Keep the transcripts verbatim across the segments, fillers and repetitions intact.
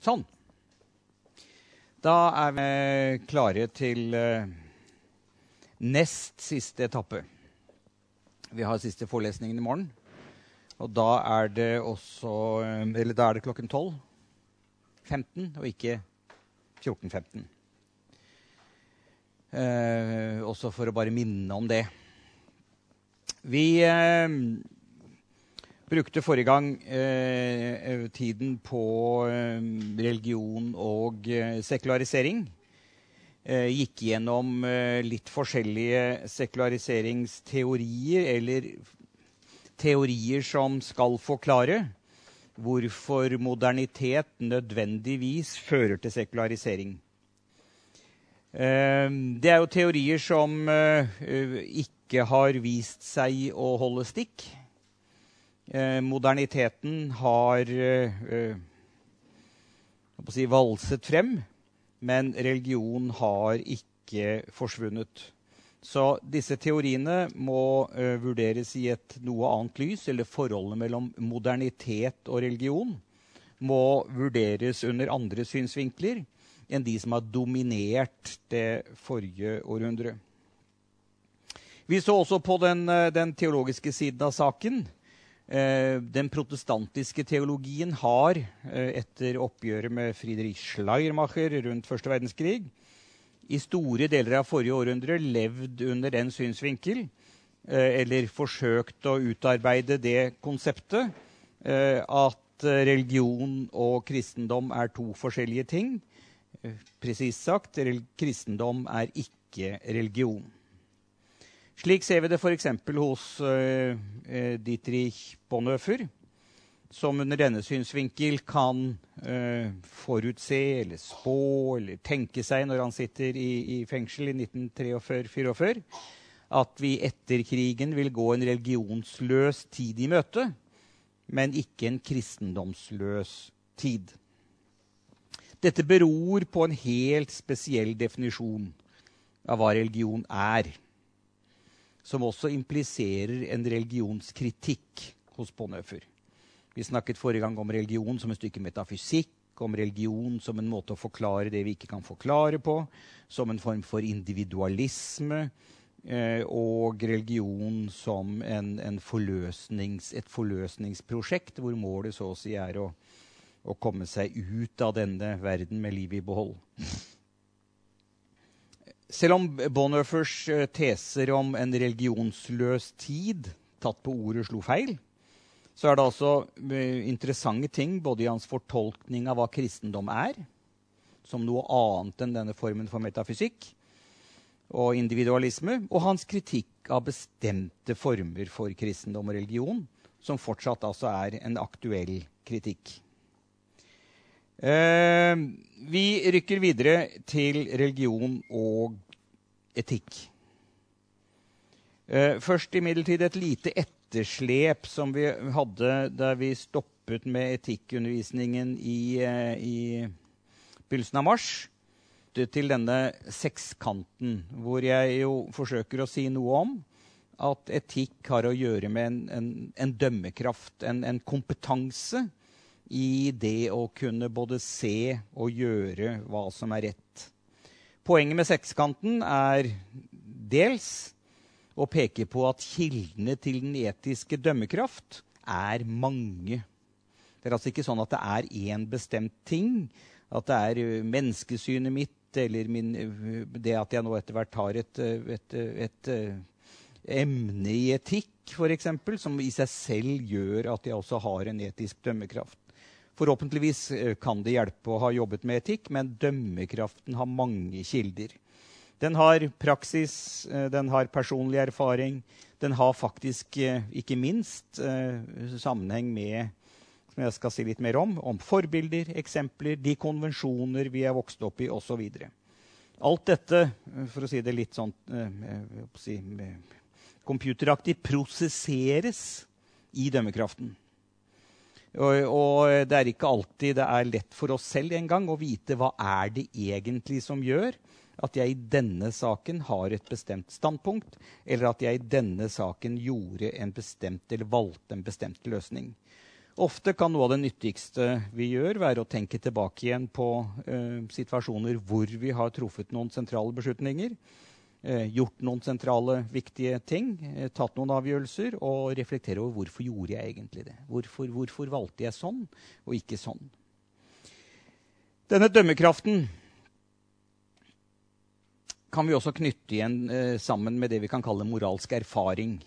Sånn. Da er vi klare til uh, nest siste etappe. Vi har siste forelesningen i morgen. Og da er det også, eller da er det klokken tolv femten, og ikke fjorten femten. Uh, også for å bare minne om det. Vi uh, brukte forrige gang uh, tiden på uh, religion og uh, sekularisering. Uh, gikk gjennom uh, litt forskjellige sekulariseringsteorier, eller teorier som skal forklare hvorfor modernitet nødvendigvis fører til sekularisering. Det er jo teorier som ikke har vist seg å holde stikk. Moderniteten har jeg må si, valset frem, men religion har ikke forsvunnet. Så disse teoriene må uh, vurderes i et noe annet lys, eller forholdet mellom modernitet og religion må vurderes under andre synsvinkler enn de som har dominert det forrige århundre. Vi så også på den, den teologiske siden av saken. Uh, den protestantiske teologien har, uh, etter oppgjøret med Friedrich Schleiermacher rundt første verdenskrig, i store deler av forrige århundre levd under den synsvinkel, eh, eller forsøkt å utarbeide det konseptet, eh, at religion og kristendom er to forskjellige ting. Eh, presis sagt, kristendom er ikke religion. Slik ser vi det for eksempel hos eh, Dietrich Bonhoeffer, som under denne synsvinkel kan uh, forutse eller spå eller tenke seg når han sitter i, i fengsel i nitten treogfyrre fireogfyrre, at vi etter krigen vil gå en religionsløs tid i møte, men ikke en kristendomsløs tid. Dette beror på en helt spesiell definisjon av hva religion er, som også impliserer en religionskritikk hos Bonhoeffer. Vi snakket forrige gang om religion som en stykke metafysikk, om religion som en måte å forklare det vi ikke kan forklare på, som en form for individualisme, eh, og religion som en, en forløsnings, et forløsningsprosjekt, hvor målet så å si er å, å komme seg ut av denne verden med liv i behold. Selv om Bonhoeffers teser om en religionsløs tid, tatt på ordet, slo feil, så er det altså interessante ting både i hans fortolkning av hva kristendom er, som noe annet enn denne formen for metafysikk og individualisme, og hans kritikk av bestemte former for kristendom og religion, som fortsatt altså er en aktuell kritikk. Eh, vi rykker videre til religion og etikk. Eh, først imidlertid et lite etterslep etterslep som vi hadde da vi stoppet med etikkundervisningen i, i begynnelsen av mars, til denne sekskanten, hvor jeg jo forsøker å si noe om at etikk har å gjøre med en, en, en dømmekraft, en, en kompetanse i det å kunne både se og gjøre hva som er rett. Poenget med sekskanten er dels og peker på at kildene til den etiske dømmekraft er mange. Det er altså ikke sånn at det er en bestemt ting, at det er menneskesynet mitt, eller min, det at jeg nå etter hvert har et, et, et, et emne i etikk, for eksempel, som i seg selv gjør at jeg også har en etisk dømmekraft. Forhåpentligvis kan det hjelpe å ha jobbet med etikk, men dømmekraften har mange kilder. Den har praksis, den har personlig erfaring, den har faktisk ikke minst sammenheng med, som jeg skal si litt mer om, om forbilder, eksempler, de konvensjoner vi er vokst opp i, og så videre. Alt dette, for å si det litt sånn, jeg må si, computeraktig, prosesseres i dømmekraften. Og, og det er ikke alltid det er lett for oss selv en gang å vite hva er det egentlig som gjør at jeg i denne saken har et bestemt standpunkt, eller at jeg i denne saken gjorde en bestemt, eller valgte en bestemt løsning. Ofte kan noe av det nyttigste vi gjør være å tenke tilbake igjen på eh, situasjoner hvor vi har truffet noen sentrale beslutninger, eh, gjort noen sentrale viktige ting, eh, tatt noen avgjørelser, og reflektere over hvorfor gjorde jeg egentlig det. Hvorfor, hvorfor valgte jeg sånn og ikke sånn? Denne dømmekraften kan vi også knytte igjen eh, sammen med det vi kan kalle moralsk erfaring.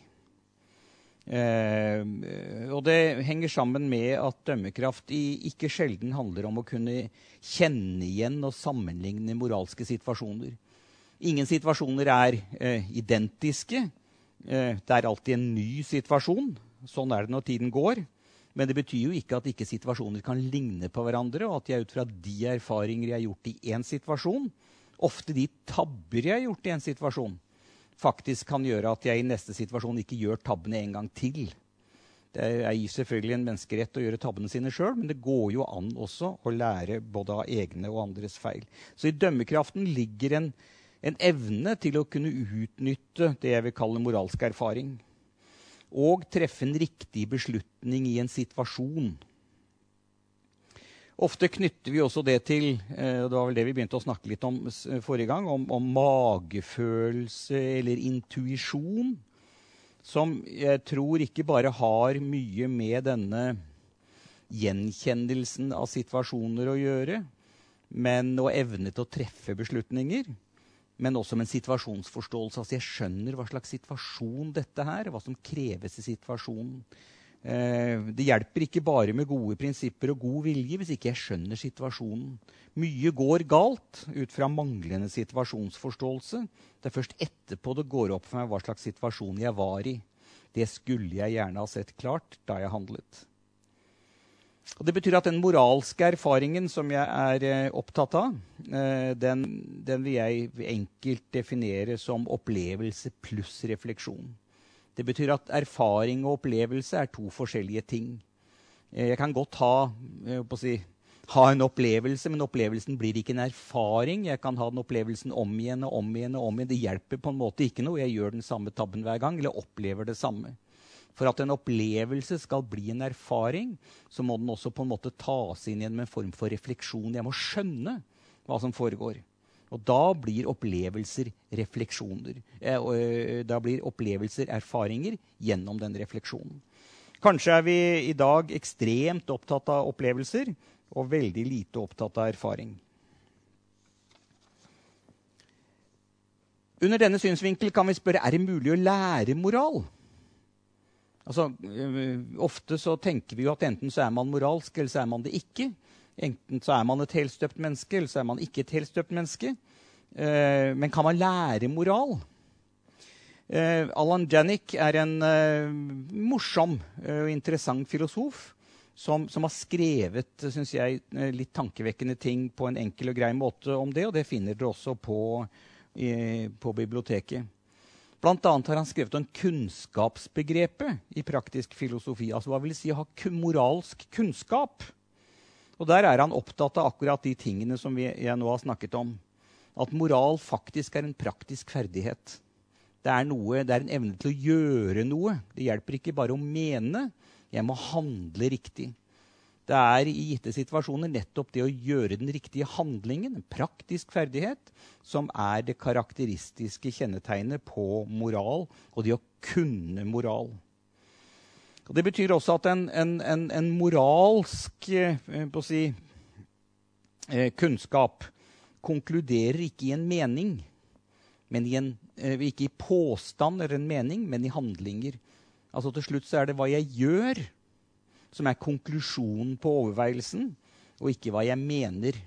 Eh, og det henger sammen med at dømmekraft i, ikke sjelden handler om å kunne kjenne igjen og sammenligne moralske situasjoner. Ingen situasjoner er eh, identiske. Eh, det er alltid en ny situasjon. Sånn er det når tiden går. Men det betyr jo ikke at ikke situasjoner kan ligne på hverandre, og at jeg ut fra de erfaringer jeg har gjort i en situasjon, ofte de tabber jeg har gjort i en situasjon, faktisk kan gjøre at jeg i neste situasjon ikke gjør tabbene en gang til. Det er gir selvfølgelig en menneskerett å gjøre tabbene sine selv, men det går jo an også å lære både av egne og andres feil. Så i dømmekraften ligger en, en evne til å kunne utnytte det jeg vil kalle moralsk erfaring, og treffe en riktig beslutning i en situasjon. Ofte knytter vi også det til, eh, det var vel det vi begynte å snakke litt om forrige gang, om, om magefølelse eller intuisjon, som jeg tror ikke bare har mye med denne gjenkjennelsen av situasjoner å gjøre, men å evne til å treffe beslutninger, men også med en situasjonsforståelse. Altså jeg skjønner hva slags situasjon dette her, hva som kreves i situasjonen. Det hjelper ikke bare med gode prinsipper og god vilje hvis ikke jeg skjønner situasjonen. Mye går galt ut fra manglende situasjonsforståelse. Det er først etterpå det går opp for meg hva slags situasjon jeg var i. Det skulle jeg gjerne ha sett klart da jeg handlet. Og det betyr at den moralske erfaringen som jeg er opptatt av, den, den vil jeg enkelt definere som opplevelse pluss refleksjon. Det betyr at erfaring og opplevelse er to forskjellige ting. Jeg kan godt ha, jeg på å si, ha en opplevelse, men opplevelsen blir ikke en erfaring. Jeg kan ha den opplevelsen om igjen og om igjen og om igjen. Det hjelper på en måte ikke noe. Jeg gjør den samme tabben hver gang, eller opplever det samme. For at en opplevelse skal bli en erfaring, så må den også på en måte tas inn igjen med en form for refleksjon. Jeg må skjønne hva som foregår. Og da blir opplevelser refleksjoner. Eh, da blir opplevelser erfaringer gjennom den refleksjonen. Kanskje er vi i dag ekstremt opptatt av opplevelser, og veldig lite opptatt av erfaring. Under denne synsvinkel kan vi spørre, er det mulig å lære moral? Altså, ofte så tenker vi jo at enten så er man moralsk, eller så er man det ikke. Enten så er man et helstøpt menneske, eller så er man ikke et helstøpt menneske. Eh, men kan man lære moral? Eh, Alan Janik er en eh, morsom og eh, interessant filosof som, som har skrevet, synes jeg, litt tankevekkende ting på en enkel og grei måte om det, og det finner dere også på, i, på biblioteket. Blant annet har han skrevet om kunnskapsbegrepet i praktisk filosofi. Altså hva vil det si å ha moralsk kunnskap? Og der er han opptatt av akkurat de tingene som vi, jeg nå har snakket om. At moral faktisk er en praktisk ferdighet. Det er, noe, det er en evne til å gjøre noe. Det hjelper ikke bare å mene. Jeg må handle riktig. Det er i gitte situasjoner nettopp det å gjøre den riktige handlingen, en praktisk ferdighet, som er det karakteristiske kjennetegnet på moral, og det å kunne moral. Og det betyr også at en, en, en, en moralsk eh, på å si, eh, kunnskap konkluderer ikke i en mening, men i en, eh, ikke i påstand eller en mening, men i handlinger. Altså til slutt så er det hva jeg gjør, som er konklusjonen på overveielsen, og ikke hva jeg mener.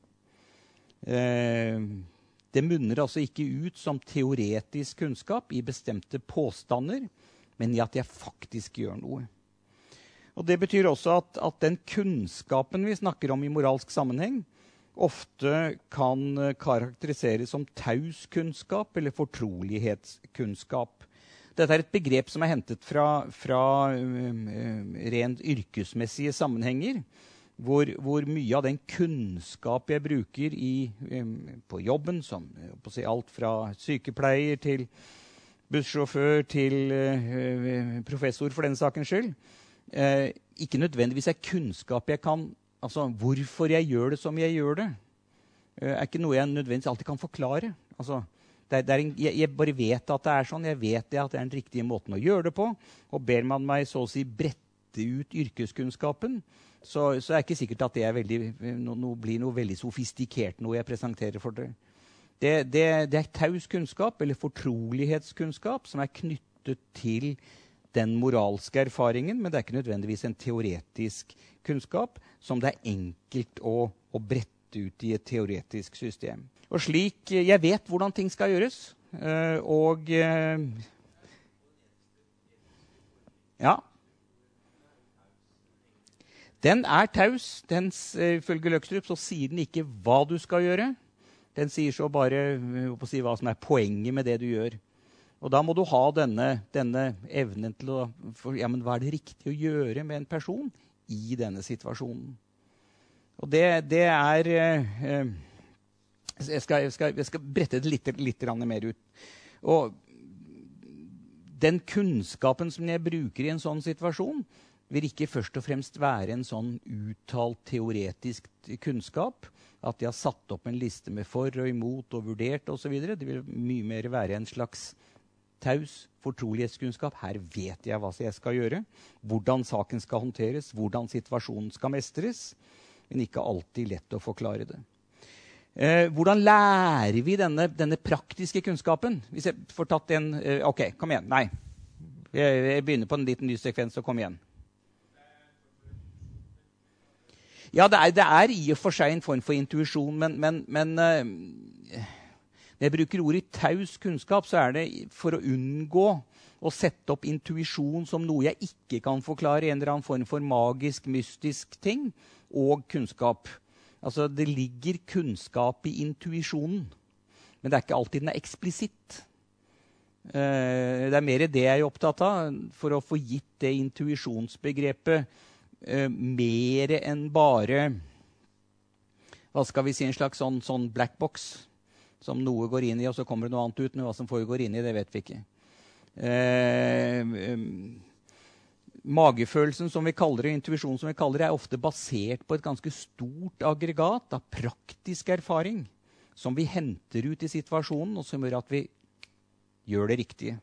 Eh, det munner altså ikke ut som teoretisk kunnskap i bestemte påstander, men i at jeg faktisk gjør noe. Og det betyr også at, at den kunnskapen vi snakker om i moralsk sammenheng, ofte kan karakteriseres som taus kunnskap eller fortrolighetskunnskap. Dette er et begrep som er hentet fra, fra um, rent yrkesmessige sammenhenger, hvor, hvor mye av den kunnskap jeg bruker i, um, på jobben, som på å si, alt fra sykepleier til bussjåfør til uh, professor for denne sakens skyld, eh, ikke nødvendigvis er kunnskap jeg kan, altså hvorfor jeg gjør det som jeg gjør det, eh, er ikke noe jeg nødvendigvis alltid kan forklare. Altså, det er, det er en, jeg, jeg bare vet at det er sånn, jeg vet det at det er den riktige måten å gjøre det på, og ber man meg så å si brette ut yrkeskunnskapen, så, så er det ikke sikkert at det er veldig, no, no, blir noe veldig sofistikert noe jeg presenterer for dere. Det, det, det er taus kunnskap, eller fortrolighetskunnskap, som er knyttet til den moralske erfaringen, men det er ikke nødvendigvis en teoretisk kunnskap som det er enkelt å, å brette ut i et teoretisk system. Og slik, jeg vet hvordan ting skal gjøres, og ja, den er taus. Den, ifølge Løgstrup så sier den ikke hva du skal gjøre. Den sier så bare å si hva som er poenget med det du gjør. Og da må du ha denne, denne evnen til å for, ja, men hva er det riktig å gjøre med en person i denne situasjonen? Og det, det er eh, jeg, skal, jeg, skal, jeg skal brette det litt, litt mer ut. Og den kunnskapen som jeg bruker i en sånn situasjon, vil ikke først og fremst være en sånn uttalt teoretisk kunnskap, at de har satt opp en liste med for og imot og vurdert og så videre. Det vil mye mer være en slags taus fortrolighetskunnskap. Her vet jeg hva jeg skal gjøre, hvordan saken skal håndteres, hvordan situasjonen skal mestres, men ikke alltid lett å forklare det. Eh, hvordan lærer vi denne, denne praktiske kunnskapen? Hvis jeg får tatt en... Eh, ok, kom igjen. Nei. Jeg, jeg begynner på en liten ny sekvens, så kom igjen. Ja, det er, det er i og for seg en form for intuisjon, men, men, men uh, når jeg bruker ordet taus kunnskap, så er det for å unngå å sette opp intuisjon som noe jeg ikke kan forklare, en eller annen form for magisk, mystisk ting, og kunnskap. Altså, det ligger kunnskap i intuisjonen, men det er ikke alltid den er eksplisitt. Uh, det er mer det jeg er opptatt av, for å få gitt det intuisjonsbegrepet Uh, mer enn bare hva skal vi si, en slags sånn, sånn black box som noe går inn i, og så kommer det noe annet ut, men hva som foregår inn i, det vet vi ikke. Uh, um, magefølelsen som vi kaller det, intuisjon som vi kaller det, er ofte basert på et ganske stort aggregat av praktisk erfaring som vi henter ut i situasjonen, og som gjør at vi gjør det riktige.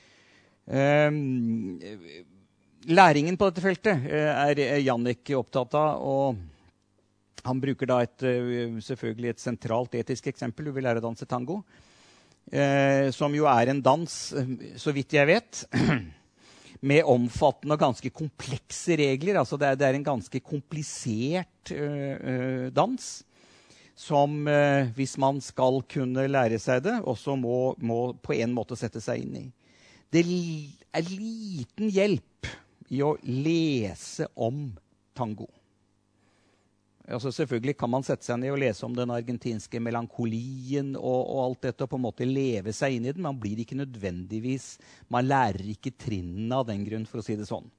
Um, Læringen på dette feltet er Jannik opptatt av, og han bruker da et, selvfølgelig et sentralt etisk eksempel. Du vil lære å danse tango, eh, som jo er en dans, så vidt jeg vet, med omfattende og ganske komplekse regler. Altså det er, det er en ganske komplisert eh, dans, som eh, hvis man skal kunne lære seg det, også må, må på en måte sette seg inn i. Det er liten hjelp i å lese om tango. Altså selvfølgelig kan man sette seg ned og lese om den argentinske melankolien og, og alt dette, og på en måte leve seg inn i den. Man blir ikke nødvendigvis, man lærer ikke trinnene av den grunn, for å si det sånn.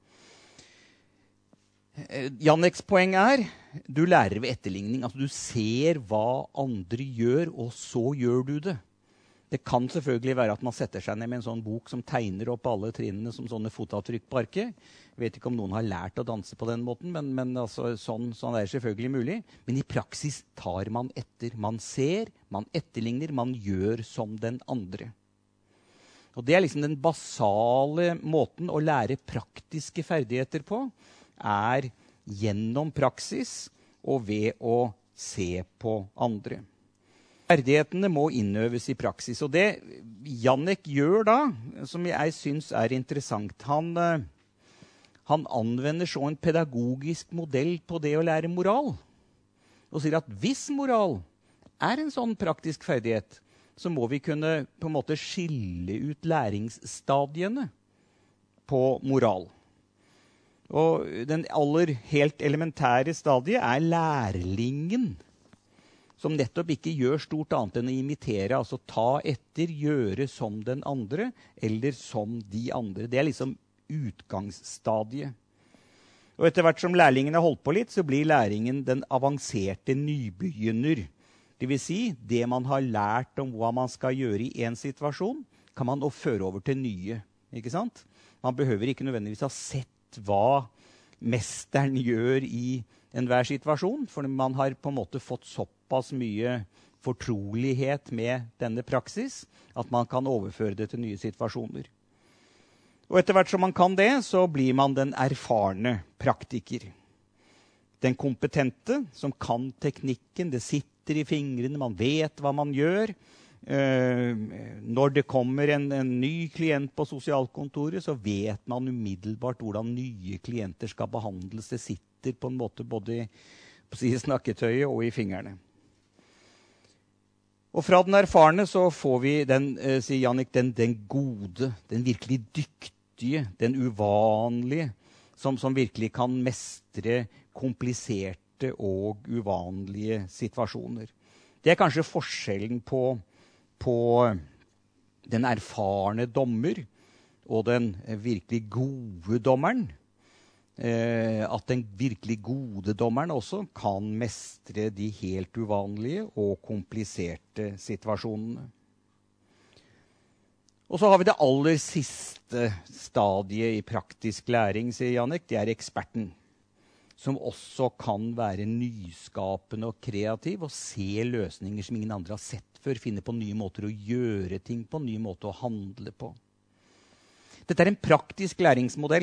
Janniks poeng er, du lærer ved etterligning. Altså du ser hva andre gjør, og så gjør du det. Det kan selvfølgelig være at man setter seg ned med en sånn bok som tegner opp alle trinnene som sånne fotavtrykk på arket. Jeg vet ikke om noen har lært å danse på den måten, men, men altså, sånn, sånn er det selvfølgelig mulig. Men i praksis tar man etter. Man ser, man etterligner, man gjør som den andre. Og det er liksom den basale måten å lære praktiske ferdigheter på, er gjennom praksis og ved å se på andre. Ferdighetene må innøves i praksis, og det Jannik gjør da, som jeg synes er interessant, han, han anvender så en pedagogisk modell på det å lære moral, og sier at hvis moral er en sånn praktisk ferdighet, så må vi kunne på en måte skille ut læringsstadiene på moral. Og den aller helt elementære stadiet er lærlingen, som nettopp ikke gjør stort annet enn å imitere, altså ta etter, gjøre som den andre, eller som de andre. Det er liksom utgangsstadiet. Og etter hvert som lærlingen har holdt på litt, så blir læringen den avanserte nybegynner. Det vil si, det man har lært om hva man skal gjøre i en situasjon, kan man føre over til nye. Ikke sant? Man behøver ikke nødvendigvis ha sett hva mesteren gjør i enhver situasjon, for man har på en måte fått såpass mye fortrolighet med denne praksis, at man kan overføre det til nye situasjoner. Og etter hvert som man kan det, så blir man den erfarne praktiker. Den kompetente, som kan teknikken, det sitter i fingrene, man vet hva man gjør. Uh, når det kommer en, en ny klient på sosialkontoret, så vet man umiddelbart hvordan nye klienter skal behandles. Det sitter på en måte både i, i snakketøyet og i fingrene. Og fra den erfarne så får vi den, uh, sier Jannik, den, den gode, den virkelig dyktige, den uvanlige, som, som virkelig kan mestre kompliserte og uvanlige situasjoner. Det er kanskje forskjellen på på den erfarne dommer og den virkelig gode dommeren. Eh, at den virkelig gode dommeren også kan mestre de helt uvanlige og kompliserte situasjonene. Og så har vi det aller siste stadiet i praktisk læring, sier Jannik. Det er eksperten, som også kan være nyskapende og kreativ og se løsninger som ingen andre har sett før, finne på nye måter å gjøre ting på, nye måter å handle på. Dette er en praktisk læringsmodell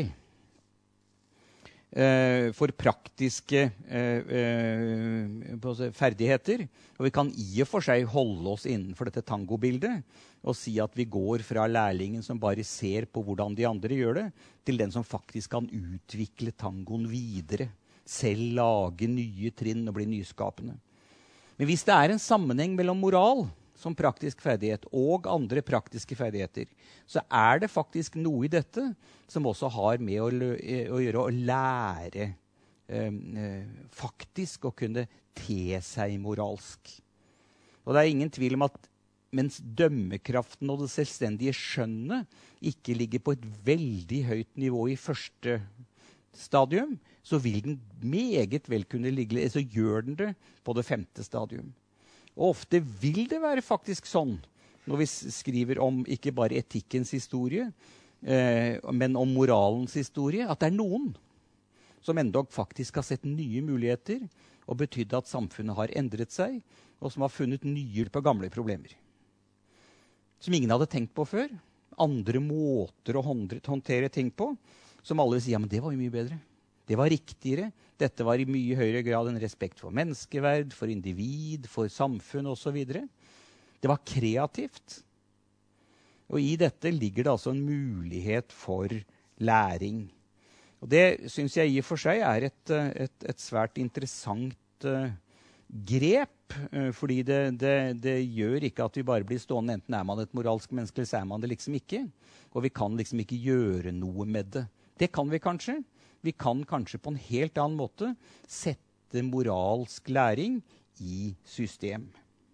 eh, for praktiske eh, eh, ferdigheter. Og vi kan i og for seg holde oss innenfor dette tangobildet og si at vi går fra lærlingen som bare ser på hvordan de andre gjør det, til den som faktisk kan utvikle tangoen videre. Selv lage nye trinn og bli nyskapende. Men hvis det er en sammenheng mellom moral som praktisk ferdighet og andre praktiske ferdigheter, så er det faktisk noe i dette som også har med å, å gjøre å lære eh, faktisk å kunne te seg moralsk. Og det er ingen tvil om at mens dømmekraften og det selvstendige skjønnet ikke ligger på et veldig høyt nivå i første stadium, så vil den meget vel kunne ligge, så gjør den det på det femte stadium. Og ofte vil det være faktisk sånn, når vi skriver om ikke bare etikkens historie, eh, men om moralens historie, at det er noen som endog faktisk har sett nye muligheter, og betydd at samfunnet har endret seg, og som har funnet nye på gamle problemer. Som ingen hadde tenkt på før. Andre måter å håndtere ting på, som alle sier, ja, men det var jo mye bedre. Det var riktigere. Dette var i mye høyere grad en respekt for menneskeverd, for individ, for samfunn og så videre. Det var kreativt. Og i dette ligger det altså en mulighet for læring. Og det synes jeg i og for seg er et, et, et svært interessant uh, grep, uh, fordi det, det, det gjør ikke at vi bare blir stående, enten er man et moralsk menneske, eller så er man det liksom ikke. Og vi kan liksom ikke gjøre noe med det. Det kan vi kanskje. Vi kan kanskje på en helt annen måte sette moralsk læring i system.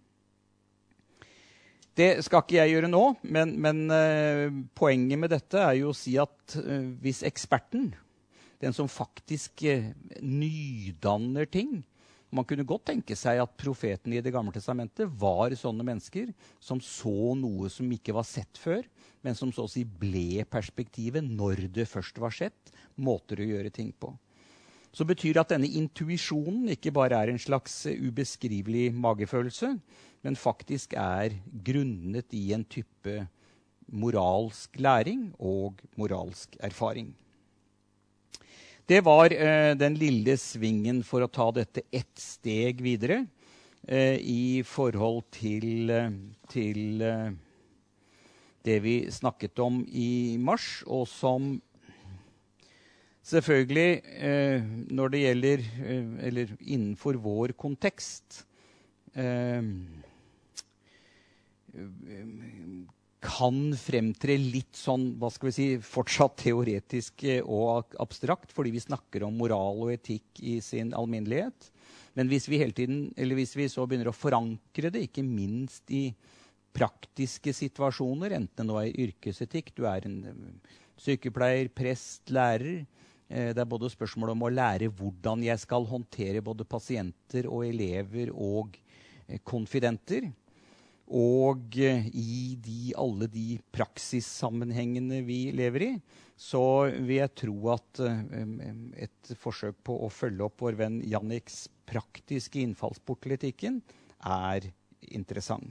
Det skal ikke jeg gjøre nå, men, men uh, poenget med dette er jo å si at uh, hvis eksperten, den som faktisk uh, nydanner ting, man kunne godt tenke seg at profetene i Det gamle testamentet var sånne mennesker som så noe som ikke var sett før, men som så å si ble perspektivet når det først var sett, måter å gjøre ting på. Så betyr det at denne intuisjonen ikke bare er en slags ubeskrivelig magefølelse, men faktisk er grunnet i en type moralsk læring og moralsk erfaring. Det var eh, den lille svingen for å ta dette ett steg videre eh, i forhold til, eh, til eh, det vi snakket om i mars, og som selvfølgelig, eh, når det gjelder, eh, eller innenfor vår kontekst, eh, kan fremtre litt sånn, hva skal vi si, fortsatt teoretisk og abstrakt, fordi vi snakker om moral og etikk i sin alminnelighet. Men hvis vi hele tiden, eller hvis vi så begynner å forankre det, ikke minst i praktiske situasjoner, enten det nå er yrkesetikk, du er en sykepleier, prest, lærer, det er både spørsmål om å lære hvordan jeg skal håndtere både pasienter og elever og konfidenter. Og i de, alle de praksissammenhengene vi lever i, så vil jeg tro at et forsøk på å følge opp vår venn Janniks praktiske innfallsport til etikken er interessant.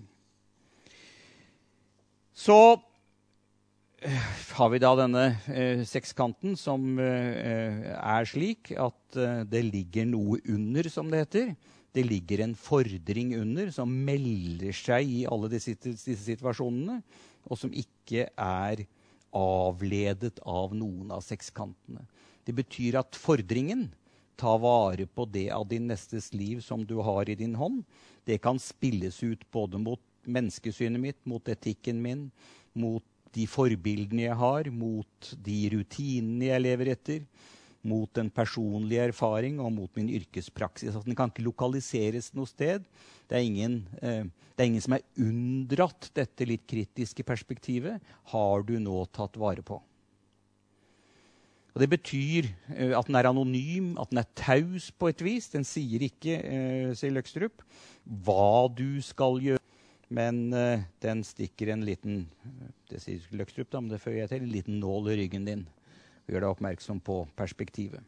Så har vi da denne eh, sekskanten som eh, er slik at eh, det ligger noe under, som det heter. Det ligger en fordring under som melder seg i alle disse, disse situasjonene, og som ikke er avledet av noen av sekskantene. Det betyr at fordringen tar vare på det av din nestes liv som du har i din hånd. Det kan spilles ut både mot menneskesynet mitt, mot etikken min, mot de forbildene jeg har, mot de rutinene jeg lever etter, mot den personlige erfaring og mot min yrkespraksis. Altså, den kan ikke lokaliseres noe sted. Det er ingen, eh, det er ingen som er unndratt dette litt kritiske perspektivet. Har du nå tatt vare på? Og det betyr eh, at den er anonym, at den er taus på et vis. Den sier ikke, eh, sier Løgstrup, hva du skal gjøre. Men uh, den stikker en liten, det sier Løgstrup da, men det føyer jeg til, en liten nål i ryggen din. Og gjør deg oppmerksom på perspektivet.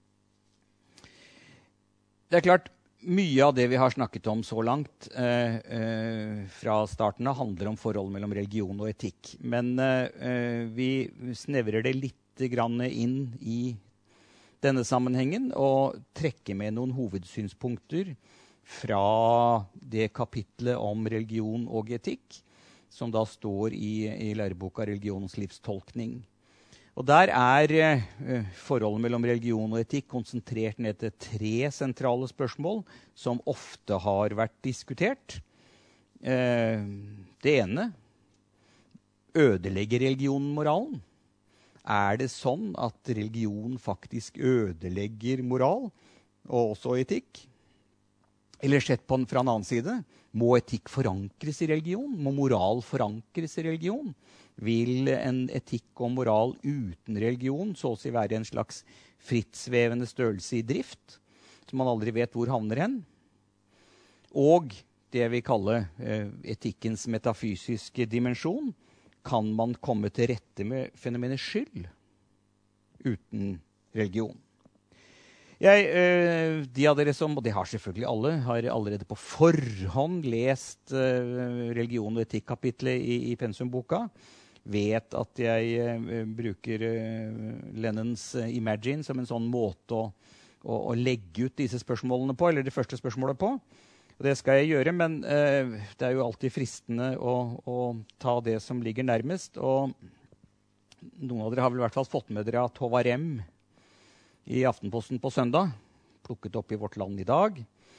Det er klart, mye av det vi har snakket om så langt uh, uh, fra starten av handler om forholdet mellom religion og etikk. Men uh, uh, vi snevrer det litt grann inn i denne sammenhengen og trekker med noen hovedsynspunkter fra det kapitlet om religion og etikk, som da står i, i læreboka Religionens livstolkning. Og der er eh, forholdet mellom religion og etikk konsentrert ned til tre sentrale spørsmål som ofte har vært diskutert. Eh, det ene, ødelegger religionen moralen? Er det sånn at religion faktisk ødelegger moral, og også etikk? Eller sett på den fra en annen side, må etikk forankres i religion? Må moral forankres i religion? Vil en etikk og moral uten religion så å si være en slags frittsvevende størrelse i drift, som man aldri vet hvor havner hen? Og det vi kaller eh, etikkens metafysiske dimensjon, kan man komme til rette med fenomenet skyld uten religion? Jeg, øh, de av dere som, og det har selvfølgelig alle, har allerede på forhånd lest øh, religion- og etikk-kapitlet i, i pensumboka, vet at jeg øh, bruker øh, Lennons uh, Imagine som en sånn måte å, å, å legge ut disse spørsmålene på, eller det første spørsmålet på. Og det skal jeg gjøre, men øh, det er jo alltid fristende å, å ta det som ligger nærmest. Og noen av dere har vel i hvert fall fått med dere at Håvard M. i Aftenposten på søndag, plukket opp i Vårt Land i dag,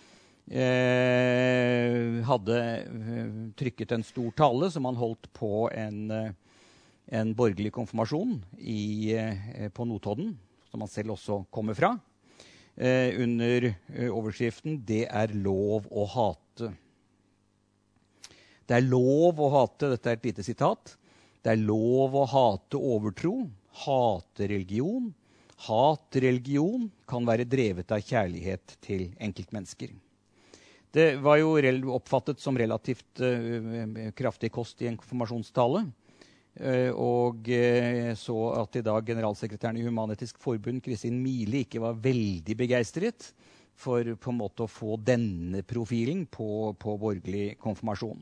eh, hadde eh, trykket en stor tale som han holdt på en, eh, en borgerlig konfirmasjon i, eh, på Notodden, som han selv også kommer fra, eh, under eh, overskriften «Det er lov å hate». Det er lov å hate, dette er et lite sitat, det er lov å hate overtro, hate religion. Hat religion kan være drevet av kjærlighet til enkeltmennesker. Det var jo oppfattet som relativt uh, kraftig kost i en konfirmasjonstale. Uh, og uh, så at i dag generalsekretæren i Human-Etisk Forbund, Kristin Mili, ikke var veldig begeistret for på en måte å få denne profilen på, på borgerlig konfirmasjon.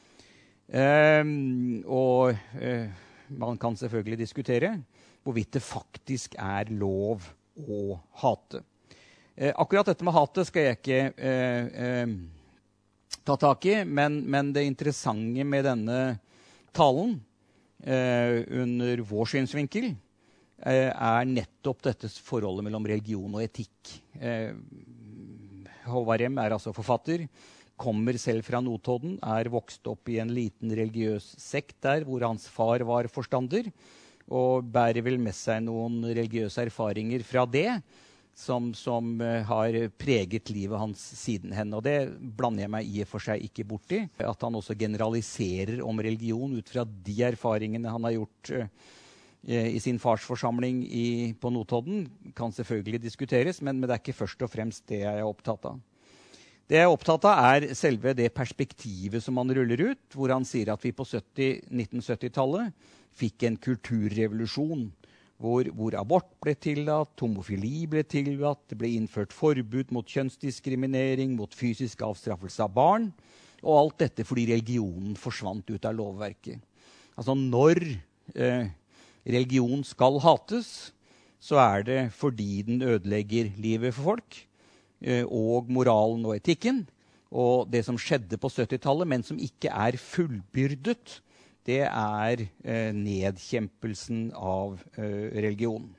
Uh, og uh, man kan selvfølgelig diskutere hvorvidt det faktisk er lov å hate. Eh, akkurat dette med hate skal jeg ikke eh, eh, ta tak i, men, men det interessante med denne talen eh, under vår synsvinkel eh, er nettopp dette forholdet mellom religion og etikk. Eh, Håvard M. er altså forfatter, kommer selv fra Notodden, er vokst opp i en liten religiøs sekt der, hvor hans far var forstander, og bærer vel med seg noen religiøse erfaringer fra det, som, som uh, har preget livet hans sidenhen. Og det blander jeg meg i og for seg ikke bort i. At han også generaliserer om religion ut fra de erfaringene han har gjort uh, i sin farsforsamling i, på Notodden, kan selvfølgelig diskuteres, men, men det er ikke først og fremst det jeg er opptatt av. Det jeg er opptatt av er selve det perspektivet som han ruller ut, hvor han sier at vi på nitten sytti-tallet fikk en kulturrevolusjon, hvor, hvor abort ble tillatt, homofili ble tillatt, det ble innført forbud mot kjønnsdiskriminering, mot fysisk avstraffelse av barn, og alt dette fordi religionen forsvant ut av lovverket. Altså når eh, religion skal hates, så er det fordi den ødelegger livet for folk, eh, og moralen og etikken. Og det som skjedde på sytti-tallet, men som ikke er fullbyrdet, det er eh, nedkjempelsen av eh, religion.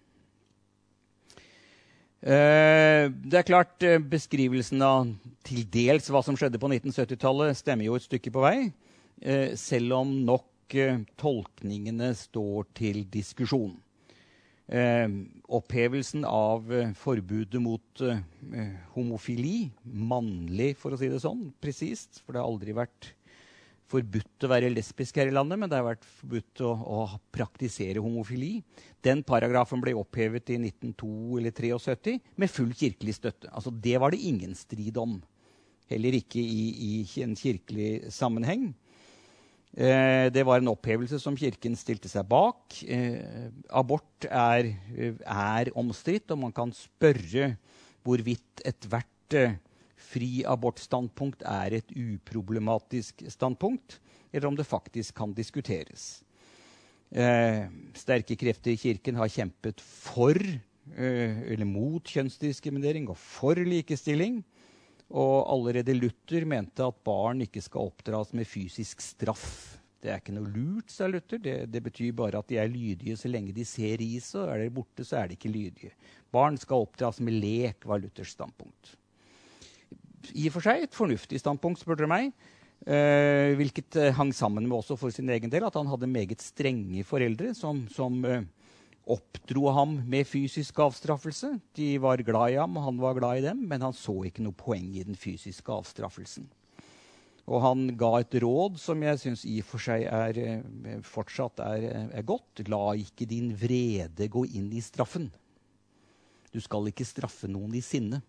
Eh, det er klart, eh, beskrivelsen av til dels hva som skjedde på nitten sytti-tallet stemmer jo et stykke på vei, eh, selv om nok eh, tolkningene står til diskusjon. Eh, opphevelsen av eh, forbudet mot eh, homofili, mannlig for å si det sånn, presist, for det har aldri vært forbudt å være lesbisk her i landet, men det har vært forbudt å, å praktisere homofili. Den paragrafen ble opphevet i nitten to eller syttitre med full kirkelig støtte. Altså, det var det ingen strid om, heller ikke i, i en kirkelig sammenheng. Eh, det var en opphevelse som kirken stilte seg bak. Eh, abort er, er omstridt, og man kan spørre hvorvidt et hvert eh, fri abortstandpunkt er et uproblematisk standpunkt, eller om det faktisk kan diskuteres. Eh, sterke krefter i kirken har kjempet for, eh, eller mot kjønnsdiskriminering og for likestilling, og allerede Luther mente at barn ikke skal oppdras med fysisk straff. Det er ikke noe lurt, sa Luther. Det, det betyr bare at de er lydige så lenge de ser riset, og er de borte, så er de ikke lydige. Barn skal oppdras med lek, var Luthers standpunkt. I og for seg et fornuftig standpunkt, spør dere meg, eh, hvilket eh, hang sammen med også for sin egen del, at han hadde meget strenge foreldre som, som eh, oppdro ham med fysisk avstraffelse. De var glad i ham, og han var glad i dem, men han så ikke noe poeng i den fysiske avstraffelsen. Og han ga et råd som jeg synes i og for seg er, eh, fortsatt er, er godt. La ikke din vrede gå inn i straffen. Du skal ikke straffe noen i sinne.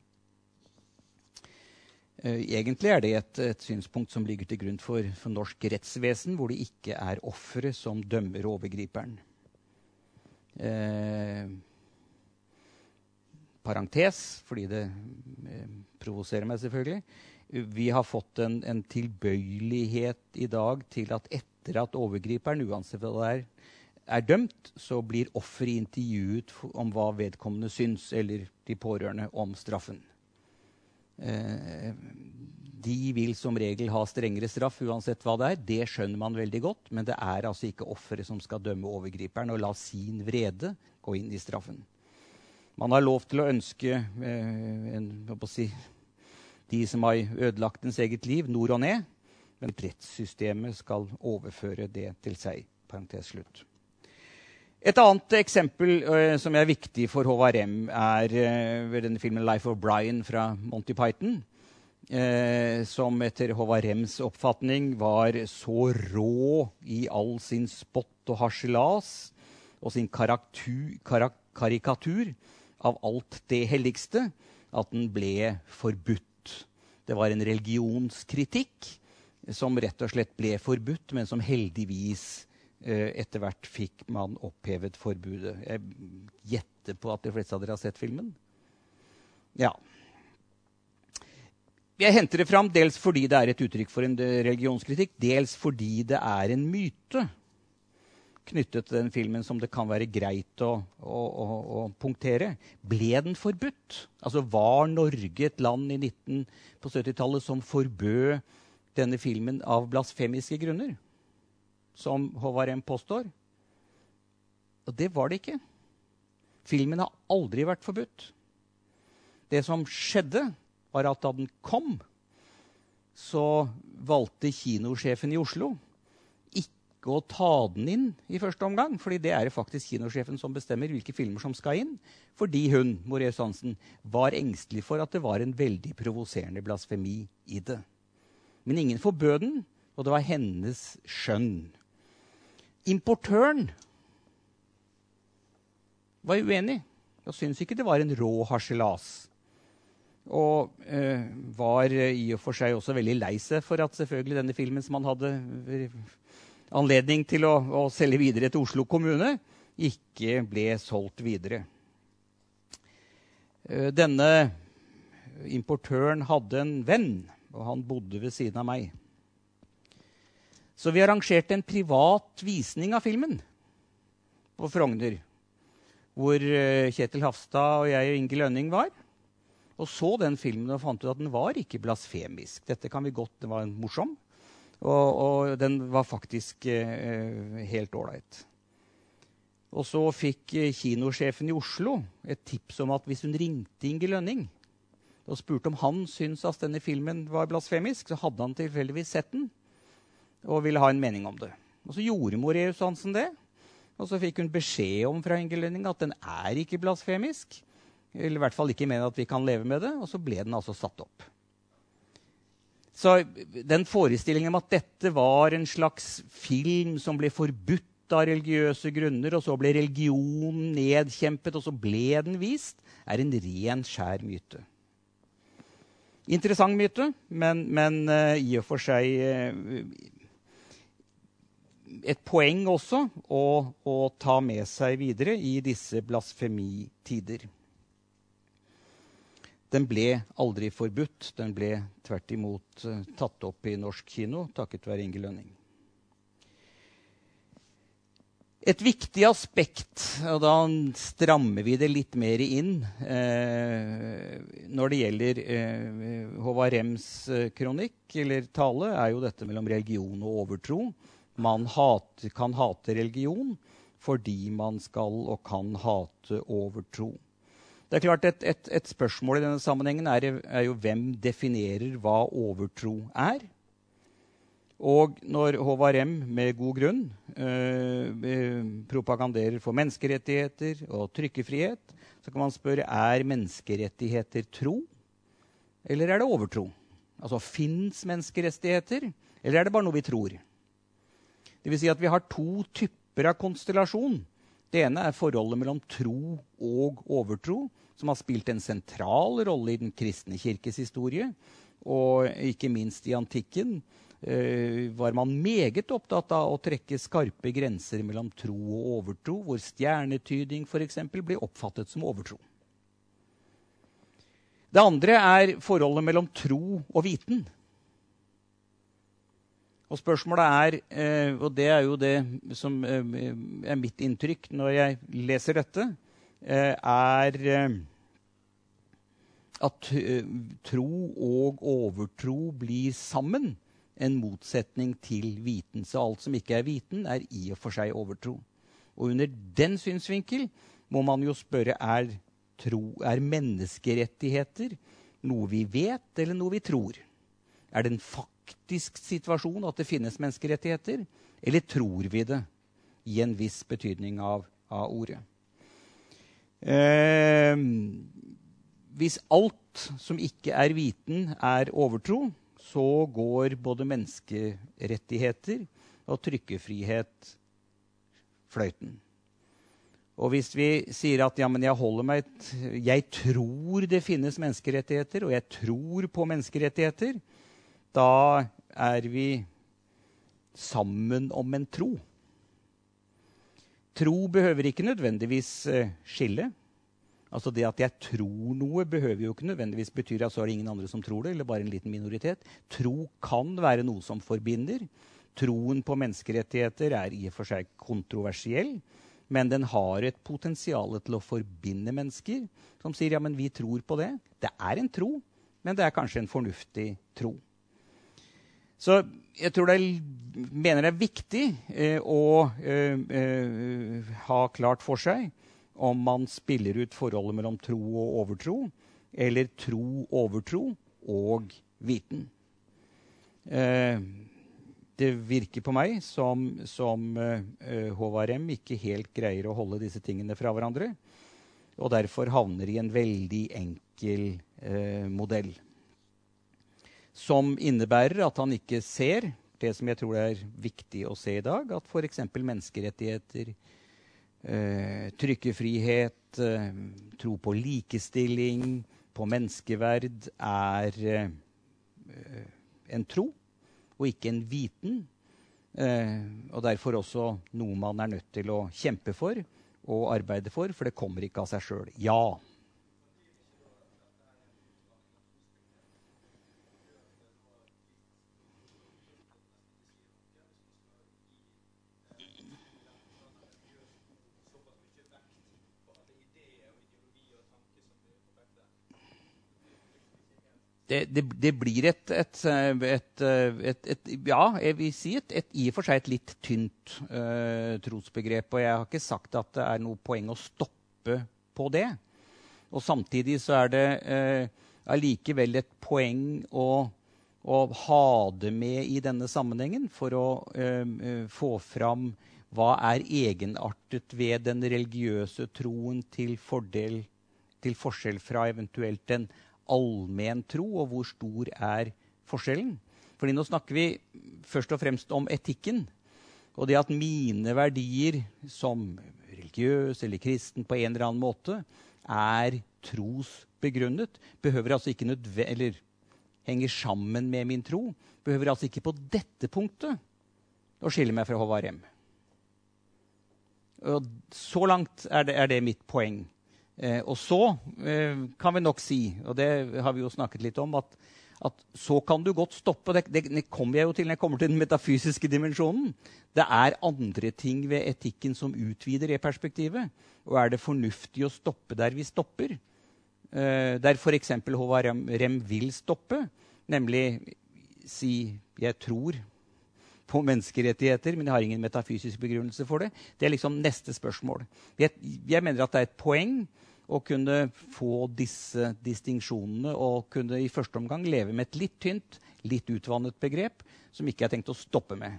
Uh, egentlig er det et, et synspunkt som ligger til grunn for, for norsk rettsvesen, hvor det ikke er offeret som dømmer overgriperen. Uh, parentes, fordi det uh, provoserer meg selvfølgelig. Uh, vi har fått en, en tilbøyelighet i dag til at etter at overgriperen, uansett hva det er, er dømt, så blir offeret intervjuet om hva vedkommende syns, eller de pårørende om straffen. Eh, de vil som regel ha strengere straff uansett hva det er. Det skjønner man veldig godt, men det er altså ikke offeret som skal dømme overgriperen og la sin vrede gå inn i straffen. Man har lov til å ønske eh, en, hva på å si, de som har ødelagt ens eget liv, nord og ned, men rettssystemet skal overføre det til seg. Parentes slutt. Et annet eksempel uh, som er viktig for Håvard Rem, er uh, ved denne filmen Life of Brian fra Monty Python, uh, som etter Håvard Rems oppfatning var så rå i all sin spott og harselas og sin karaktu, karak, karikatur av alt det helligste, at den ble forbudt. Det var en religionskritikk som rett og slett ble forbudt, men som heldigvis etter hvert fikk man opphevet forbudet. Jeg gjetter på at de fleste av dere har sett filmen. Ja. Jeg henter det fram dels fordi det er et uttrykk for en religionskritikk, dels fordi det er en myte knyttet til den filmen som det kan være greit å, å, å, å punktere. Ble den forbudt? Altså, var Norge et land i nitten på sytti-tallet som forbød denne filmen av blasfemiske grunner? Som Håvard Rem påstår. Og det var det ikke. Filmen har aldri vært forbudt. Det som skjedde, var at da den kom, så valgte kinosjefen i Oslo ikke å ta den inn i første omgang, fordi det er faktisk kinosjefen som bestemmer hvilke filmer som skal inn, fordi hun, Moritz Hansen, var engstelig for at det var en veldig provoserende blasfemi i det. Men ingen forbød den, og det var hennes skjønn. Importøren var uenig og syntes ikke det var en rå harselas. Og eh, var i og for seg også veldig lei seg for at selvfølgelig denne filmen som han hadde anledning til å, å selge videre til Oslo kommune, ikke ble solgt videre. Eh, denne importøren hadde en venn, og han bodde ved siden av meg. Så vi arrangerte en privat visning av filmen på Frogner, hvor eh, Kjetil Hafstad og jeg og Inge Lønning var. Og så den filmen og fant ut at den var ikke blasfemisk. Dette kan vi godt, den var morsom. Og, og den var faktisk eh, helt ålreit. Og så fikk eh, kinosjefen i Oslo et tips om at hvis hun ringte Inge Lønning og spurte om han syntes at denne filmen var blasfemisk, så hadde han tilfeldigvis sett den og ville ha en mening om det. Og så gjorde Moreus Hansen det. Og så fikk hun beskjed om fra Inge Lønning at den er ikke blasfemisk. Eller i hvert fall ikke mener at vi kan leve med det. Og så ble den altså satt opp. Så den forestillingen om at dette var en slags film som ble forbudt av religiøse grunner, og så ble religionen nedkjempet, og så ble den vist, er en ren, skjær myte. Interessant myte, men, men uh, i og for seg uh, et poeng også å, å ta med seg videre i disse blasfemitider. Den ble aldri forbudt. Den ble tvert imot uh, tatt opp i norsk kino, takket være Inge Lønning. Et viktig aspekt, og da strammer vi det litt mer inn, eh, når det gjelder eh, Håvard Rems eh, kronikk eller tale, er jo dette mellom religion og overtro. Man hat, kan hate religion fordi man skal og kan hate overtro. Det er klart et, et, et spørsmål i denne sammenhengen er, er jo hvem definerer hva overtro er. Og når Håvard Rem med god grunn eh, propaganderer for menneskerettigheter og trykkefrihet, så kan man spørre, er menneskerettigheter tro, eller er det overtro? Altså, finnes menneskerettigheter, eller er det bare noe vi tror? Det vil si at vi har to typer av konstellasjon. Det ene er forholdet mellom tro og overtro, som har spilt en sentral rolle i den kristne kirkes historie, og ikke minst i antikken eh, var man meget opptatt av å trekke skarpe grenser mellom tro og overtro, hvor stjernetyding for eksempel ble oppfattet som overtro. Det andre er forholdet mellom tro og viten. Og spørsmålet er, eh, og det er jo det som eh, er mitt inntrykk når jeg leser dette, eh, er eh, at eh, tro og overtro blir sammen en motsetning til viten. Så alt som ikke er viten, er i og for seg overtro. Og under den synsvinkel må man jo spørre, er, tro, er menneskerettigheter noe vi vet, eller noe vi tror? Er det en faktisk situasjon at det finnes menneskerettigheter, eller tror vi det i en viss betydning av, av ordet? Eh, hvis alt som ikke er viten er overtro, så går både menneskerettigheter og trykkefrihet fløyten. Og hvis vi sier at ja, men jeg holder meg t- jeg tror det finnes menneskerettigheter, og jeg tror på menneskerettigheter, da er vi sammen om en tro. Tro behøver ikke nødvendigvis uh, skille. Altså det at jeg tror noe behøver jo ikke nødvendigvis betyr at så er det ingen andre som tror det, eller bare en liten minoritet. Tro kan være noe som forbinder. Troen på menneskerettigheter er i og for seg kontroversiell, men den har et potensial til å forbinde mennesker som sier, ja, men vi tror på det. Det er en tro, men det er kanskje en fornuftig tro. Så jeg tror det er, mener det er viktig eh, å eh, eh, ha klart for seg om man spiller ut forholdet mellom tro og overtro, eller tro, overtro og viten. Eh, det virker på meg som, som eh, Håvard Rem ikke helt greier å holde disse tingene fra hverandre, og derfor havner i en veldig enkel eh, modell, som innebærer at han ikke ser det som jeg tror er viktig å se i dag, at for eksempel menneskerettigheter, Eh, trykkefrihet, eh, tro på likestilling, på menneskeverd er eh, en tro, og ikke en viten. Eh, og derfor også noe man er nødt til å kjempe for og arbeide for, for det kommer ikke av seg selv. Ja. Det, det, det blir et, et, et, et, et ja, jeg vil si et, et, i og for seg et litt tynt uh, trosbegrep, og jeg har ikke sagt at det er noe poeng å stoppe på det. Og samtidig så er det uh, allikevel et poeng å, å ha det med i denne sammenhengen for å uh, få fram hva er egenartet ved den religiøse troen til, fordel, til forskjell fra eventuelt den allmen tro, og hvor stor er forskjellen. Fordi nå snakker vi først og fremst om etikken, og det at mine verdier som religiøs eller kristen på en eller annen måte er trosbegrunnet, behøver altså ikke nødve- eller henger sammen med min tro, behøver altså ikke på dette punktet å skille meg fra Håvard Rem. Og så langt er det, er det mitt poeng. Eh, og så eh, kan vi nok si, og det har vi jo snakket litt om, at, at så kan du godt stoppe. Det, det, det kommer jeg jo til når jeg kommer til den metafysiske dimensjonen. Det er andre ting ved etikken som utvider det perspektivet. Og er det fornuftig å stoppe der vi stopper? Eh, der for eksempel Håvard Rem, Rem vil stoppe, nemlig si jeg tror på menneskerettigheter, men jeg har ingen metafysisk begrunnelse for det. Det er liksom neste spørsmål. Jeg, jeg mener at det er et poeng å kunne få disse distinksjonene og kunne i første omgang leve med et litt tynt, litt utvannet begrep som ikke er tenkt å stoppe med.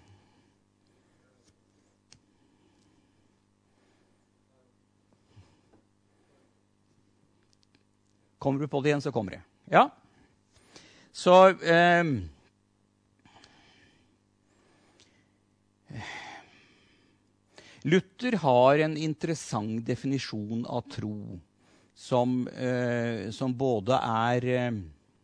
Kommer du på det igjen, så kommer det. Ja. Så eh, Luther har en interessant definisjon av tro som, eh, som både er eh,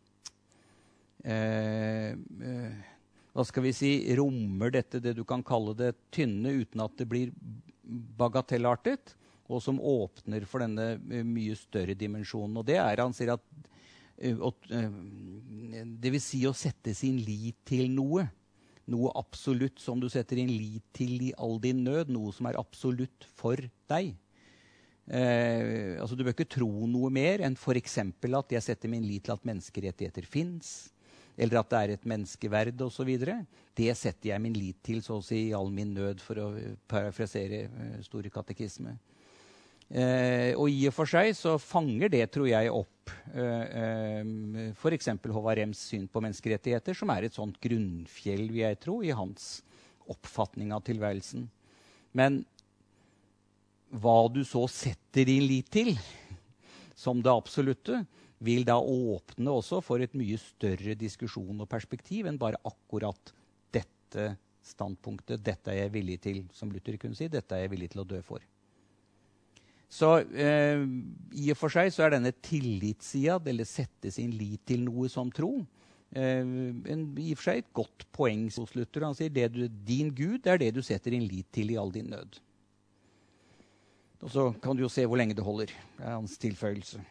eh, hva skal vi si, rommer dette det du kan kalle det tynne uten at det blir bagatellartet, og som åpner for denne eh, mye større dimensjonen. Og det er, han sier at eh, og, eh, det vil si å sette sin lit til noe. Noe absolutt som du setter inn lit til i all din nød. Noe som er absolutt for deg. Eh, altså du bør ikke tro noe mer enn for eksempel at jeg setter min lit til at menneskerettigheter finnes, eller at det er et menneskeverd og så videre. Det setter jeg min lit til, så å si, i all min nød, for å parafrasere eh, store katekisme. Eh, og i og for seg så fanger det, tror jeg, opp eh, eh, for eksempel Håvard Rems syn på menneskerettigheter, som er et sånt grunnfjell, vil jeg tro, i hans oppfatning av tilværelsen. Men hva du så setter din lit til, som det absolutte, vil da åpne også for et mye større diskusjon og perspektiv enn bare akkurat dette standpunktet. Dette er jeg villig til, som Luther kunne si, dette er jeg villig til å dø for. Så eh, i og for seg så er denne tillitssida, eller sette sin lit til noe som tro, eh, en, i og for seg et godt poeng hos Luther. Han sier det du, din Gud er det du setter din lit til i all din nød. Og så kan du jo se hvor lenge det holder. Det er hans tilføyelse.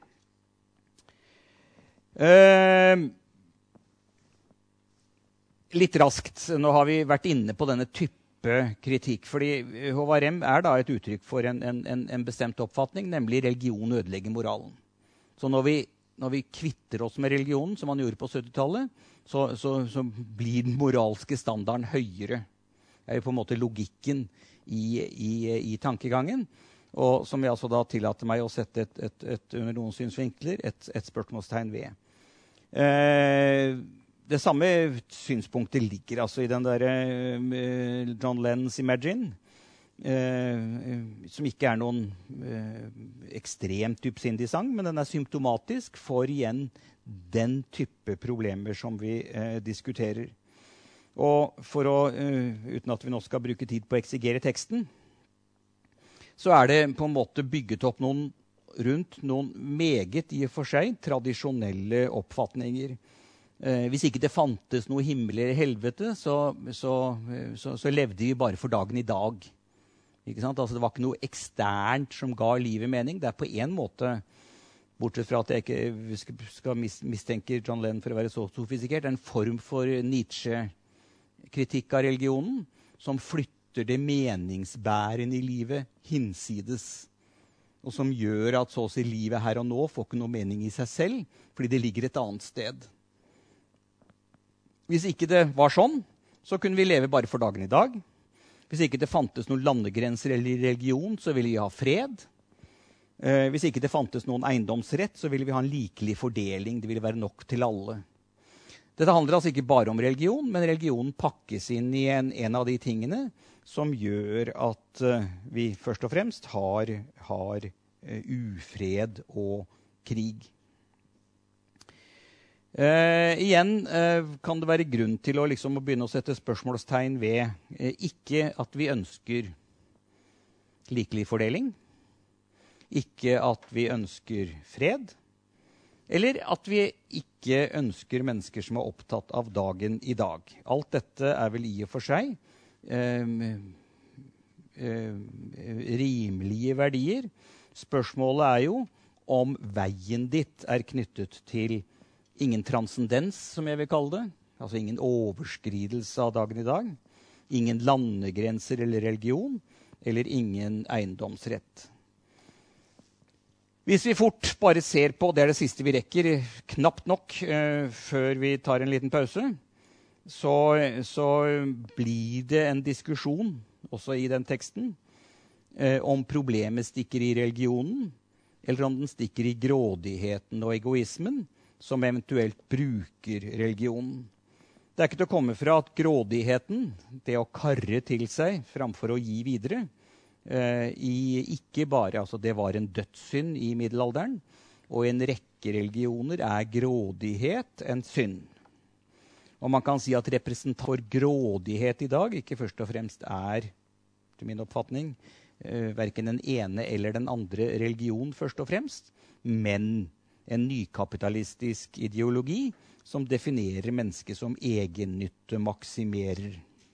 Eh, litt raskt. Nå har vi vært inne på denne type kritikk, fordi Håvard Rem er da et uttrykk for en, en, en bestemt oppfatning, nemlig religion ødelegger moralen. Så når vi, når vi kvitter oss med religionen, som man gjorde på syttitallet, så, så, så blir den moralske standarden høyere. Det er jo på en måte logikken i, i, i tankegangen, og som jeg altså da tillater meg å sette et, et, et, under noen synsvinkler et, et spørsmålstegn ved. Eh, Det samme synspunktet ligger altså i den der uh, John Lennons Imagine, uh, som ikke er noen uh, ekstremt dypsindig sang, men den er symptomatisk for igjen den type problemer som vi uh, diskuterer. Og for å, uh, uten at vi nå skal bruke tid på å eksigere teksten, så er det på en måte bygget opp noen rundt noen meget i og for seg tradisjonelle oppfatninger. Eh, hvis ikke det fantes noe himmel eller helvete, så, så, så, så levde vi bare for dagen i dag. Ikke sant? Altså, det var ikke noe eksternt som ga livet mening. Det er på en måte, bortsett fra at jeg ikke skal mistenke John Lennon for å være så sofistikert, en form for Nietzsche-kritikk av religionen, som flytter det meningsbærende i livet hinsides, og som gjør at så å si livet her og nå får ikke noe mening i seg selv, fordi det ligger et annet sted. Hvis ikke det var sånn, så kunne vi leve bare for dagen i dag. Hvis ikke det fantes noen landegrenser eller religion, så ville vi ha fred. Eh, hvis ikke det fantes noen eiendomsrett, så ville vi ha en likelig fordeling. Det ville være nok til alle. Dette handler altså ikke bare om religion, men religionen pakkes inn i en, en av de tingene som gjør at uh, vi først og fremst har, har uh, ufred og krig. Uh, igjen uh, kan det være grunn til å, liksom, å begynne å sette spørsmålstegn ved uh, ikke at vi ønsker likelig fordeling, ikke at vi ønsker fred, eller at vi ikke ønsker mennesker som er opptatt av dagen i dag. Alt dette er vel i og for seg eh, eh, rimelige verdier. Spørsmålet er jo om veien ditt er knyttet til ingen transcendens, som jeg vil kalle det. Altså ingen overskridelse av dagen i dag. Ingen landegrenser eller religion, eller ingen eiendomsrett. Hvis vi fort bare ser på, det er det siste vi rekker, knapt nok uh, før vi tar en liten pause, så, så blir det en diskusjon, også i den teksten, uh, om problemet stikker i religionen, eller om den stikker i grådigheten og egoismen, som eventuelt bruker religionen. Det er ikke til å komme fra at grådigheten, det å karre til seg framfor å gi videre, Uh, i ikke bare, altså det var en dødssynd i middelalderen, og i en rekke religioner er grådighet en synd. Og man kan si at representant for grådighet i dag ikke først og fremst er, til min oppfatning, uh, hverken den ene eller den andre religion først og fremst, men en nykapitalistisk ideologi som definerer mennesket som egennyttemaksimerer.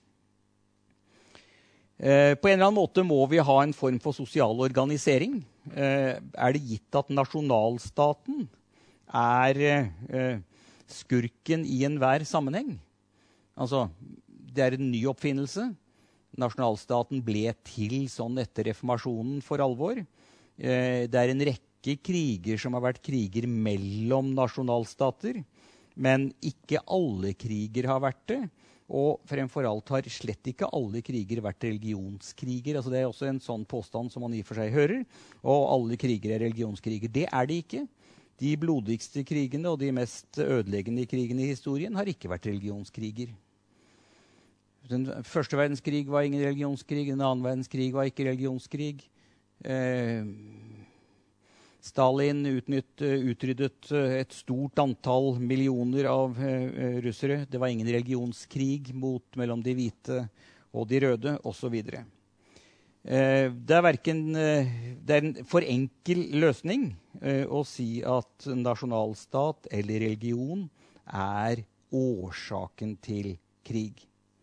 Eh, på en eller annen måte må vi ha en form for sosial organisering. Eh, er det gitt at nasjonalstaten er eh, skurken i enhver sammenheng? Altså, det er en ny oppfinnelse. Nasjonalstaten ble til sånn etter reformasjonen for alvor. Eh, det er en rekke kriger som har vært kriger mellom nasjonalstater, men ikke alle kriger har vært det. Og fremfor alt har slett ikke alle kriger vært religionskriger. Altså det er også en sånn påstand som man i og for seg hører. Og alle kriger er religionskriger. Det er det ikke. De blodigste krigene og de mest ødeleggende krigene i historien har ikke vært religionskriger. Den første verdenskrig var ingen religionskrig. Den andre verdenskrig var ikke religionskrig. Eh, Stalin utnytt, utryddet et stort antall millioner av uh, russere. Det var ingen religionskrig mot, mellom de hvite og de røde, osv. Uh, det er hverken, uh, det er en for enkel løsning uh, å si at nasjonalstat eller religion er årsaken til krig.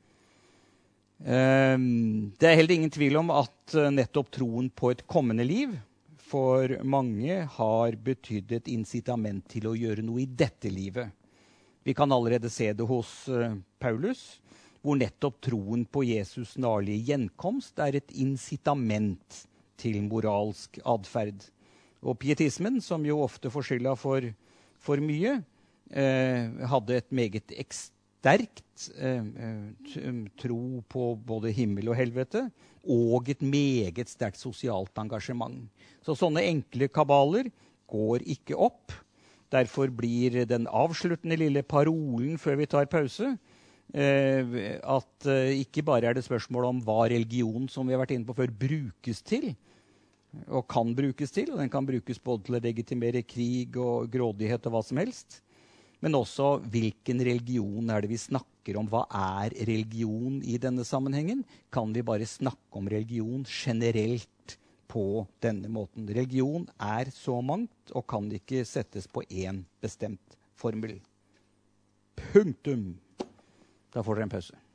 Uh, det er heller ingen tvil om at uh, nettopp troen på et kommende liv for mange har betydd et incitament til å gjøre noe i dette livet. Vi kan allerede se det hos uh, Paulus, hvor nettopp troen på Jesus snarlige gjenkomst er et incitament til moralsk adferd. Og pietismen, som jo ofte får skylda for, for mye, uh, hadde et meget sterkt uh, tro på både himmel og helvete, og et meget sterkt sosialt engasjement. Så sånne enkle kabaler går ikke opp. Derfor blir den avsluttende lille parolen før vi tar pause, eh, at eh, ikke bare er det spørsmål om hva religion, som vi har vært inne på før, brukes til, og kan brukes til, og den kan brukes både til å legitimere krig og grådighet og hva som helst, men også hvilken religion er det vi snakker om. Hva er religion i denne sammenhengen? Kan vi bare snakke om religion generelt på denne måten. Religion er så mangt og kan ikke settes på én bestemt formel. Punktum. Da får dere en pause.